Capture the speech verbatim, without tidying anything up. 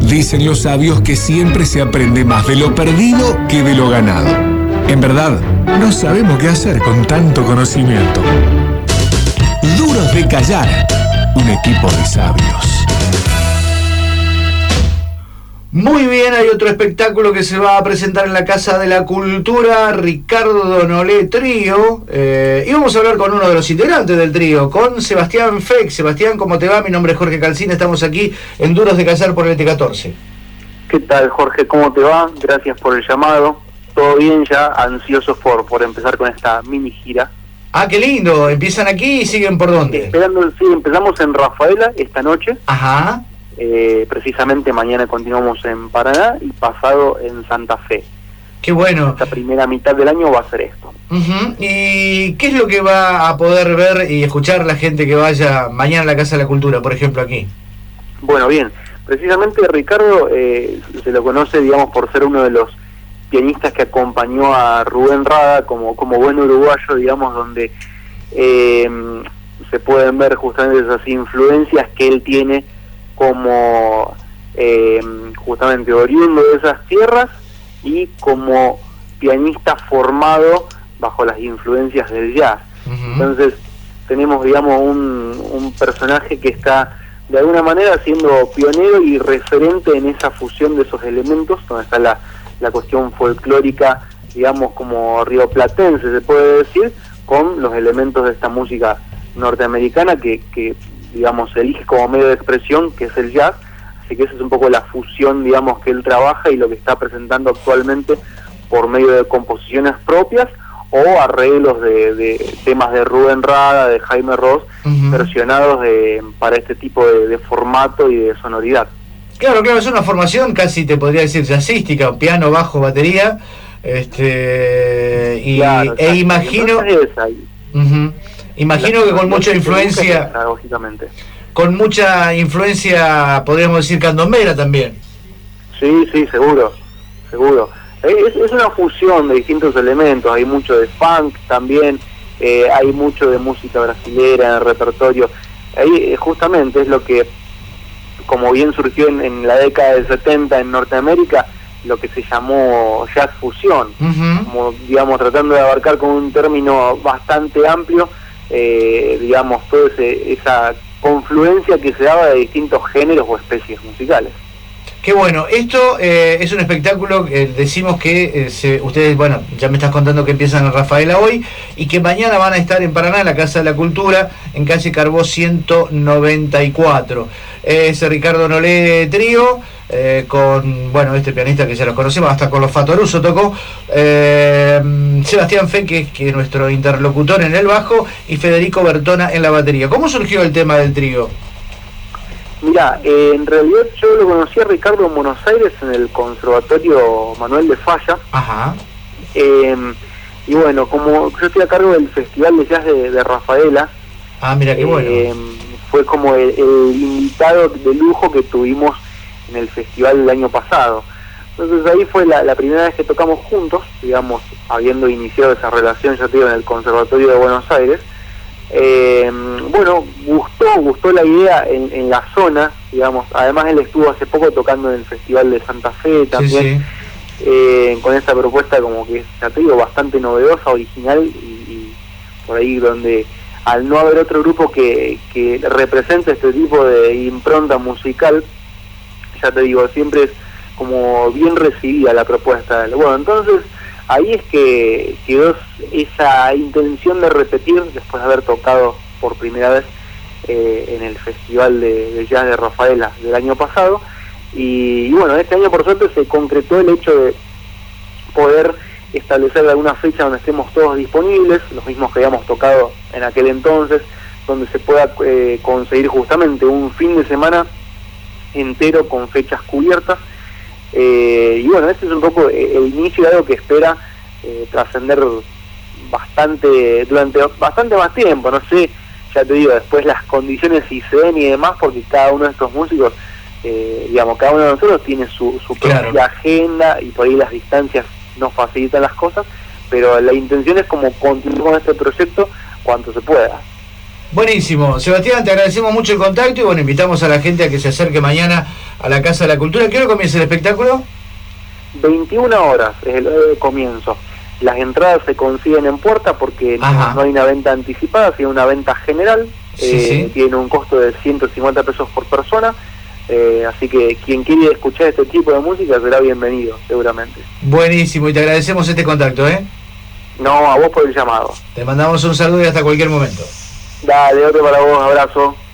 Dicen los sabios que siempre se aprende más de lo perdido que de lo ganado. En verdad, no sabemos qué hacer con tanto conocimiento. Duros de callar, un equipo de sabios. Muy bien, hay otro espectáculo que se va a presentar en la Casa de la Cultura, Ricardo Donolé Trío, eh, y vamos a hablar con uno de los integrantes del trío, con Sebastián Feck. Sebastián, ¿cómo te va? Mi nombre es Jorge Calcina, estamos aquí en Duros de Callar por el T catorce. ¿Qué tal, Jorge? ¿Cómo te va? Gracias por el llamado. Todo bien, ya ansiosos por, por empezar con esta mini gira. Ah, qué lindo. ¿Empiezan aquí y siguen por dónde? Esperando, sí, empezamos en Rafaela esta noche. Ajá. Eh, precisamente mañana continuamos en Paraná y pasado en Santa Fe. Qué bueno. Esta primera mitad del año va a ser esto. Uh-huh. ¿Y qué es lo que va a poder ver y escuchar la gente que vaya mañana a la Casa de la Cultura, por ejemplo, aquí? Bueno, bien. Precisamente Ricardo eh, se lo conoce, digamos, por ser uno de los pianistas que acompañó a Rubén Rada como, como buen uruguayo, digamos, donde eh, se pueden ver justamente esas influencias que él tiene como eh, justamente oriundo de esas tierras y como pianista formado bajo las influencias del jazz. Uh-huh. Entonces tenemos, digamos, un, un personaje que está de alguna manera siendo pionero y referente en esa fusión de esos elementos, donde está la, la cuestión folclórica, digamos, como rioplatense se puede decir, con los elementos de esta música norteamericana que, que digamos, elige como medio de expresión, que es el jazz. Así que esa es un poco la fusión, digamos, que él trabaja y lo que está presentando actualmente por medio de composiciones propias o arreglos de, de temas de Rubén Rada, de Jaime Ross, uh-huh, versionados de, para este tipo de, de formato y de sonoridad. Claro, claro, es una formación casi, te podría decir, jazzística, piano, bajo, batería, este y claro, e imagino... Uh-huh. Imagino que con mucha influencia, pedagógicamente. Con mucha influencia, podríamos decir, candombera también. Sí, sí, seguro, seguro. Es, es una fusión de distintos elementos, hay mucho de funk también, eh, hay mucho de música brasilera en el repertorio. Ahí justamente es lo que, como bien surgió en, en la década del setenta en Norteamérica, lo que se llamó jazz fusión, uh-huh, como, digamos, tratando de abarcar con un término bastante amplio, Eh, digamos, toda esa confluencia que se daba de distintos géneros o especies musicales. Qué bueno, esto eh, es un espectáculo que eh, decimos que eh, se, ustedes, bueno, ya me estás contando que empiezan en Rafaela hoy y que mañana van a estar en Paraná, en la Casa de la Cultura, en calle Carbó ciento noventa y cuatro. Es Ricardo Donolé Trío, eh, con, bueno, este pianista que ya los conocemos, hasta con los Fatoruso tocó, eh, Sebastián Feck, que es que nuestro interlocutor en el bajo, y Federico Bertona en la batería. ¿Cómo surgió el tema del trío? Mira, eh, en realidad yo lo conocí a Ricardo en Buenos Aires en el Conservatorio Manuel de Falla. Ajá. Eh, y bueno, como yo estoy a cargo del Festival de Jazz de, de Rafaela. Ah, mira qué bueno. Eh, fue como el, el invitado de lujo que tuvimos en el festival el año pasado. Entonces ahí fue la, la primera vez que tocamos juntos, digamos, habiendo iniciado esa relación, ya te digo, en el Conservatorio de Buenos Aires. Eh, bueno, gustó, gustó la idea en, en la zona, digamos. Además él estuvo hace poco tocando en el Festival de Santa Fe también, sí, sí. Eh, con esa propuesta como que, ya te digo, bastante novedosa, original y, y por ahí donde al no haber otro grupo que, que represente este tipo de impronta musical, ya te digo, siempre es como bien recibida la propuesta. Bueno, entonces ahí es que quedó esa intención de repetir después de haber tocado por primera vez eh, en el Festival de, de Jazz de Rafaela del año pasado. Y, y bueno, este año por suerte se concretó el hecho de poder establecer alguna fecha donde estemos todos disponibles, los mismos que habíamos tocado en aquel entonces, donde se pueda eh, conseguir justamente un fin de semana entero con fechas cubiertas. Eh, y bueno, este es un poco el inicio de algo que espera eh, trascender bastante, durante bastante más tiempo. No sé, ya te digo, después las condiciones si se den y demás, porque cada uno de estos músicos, eh, digamos, cada uno de nosotros tiene su, su propia claro. agenda, y por ahí las distancias nos facilitan las cosas, pero la intención es como continuar con este proyecto cuanto se pueda. Buenísimo. Sebastián, te agradecemos mucho el contacto y bueno, invitamos a la gente a que se acerque mañana a la Casa de la Cultura. ¿Qué hora comienza el espectáculo? veintiuna horas es el horario de comienzo. Las entradas se consiguen en puerta porque no, no hay una venta anticipada, sino una venta general. Sí, eh, sí. Tiene un costo de ciento cincuenta pesos por persona. Eh, así que quien quiere escuchar este tipo de música será bienvenido, seguramente. Buenísimo, y te agradecemos este contacto, ¿eh? No, a vos por el llamado. Te mandamos un saludo y hasta cualquier momento. Dale, otro para vos, abrazo.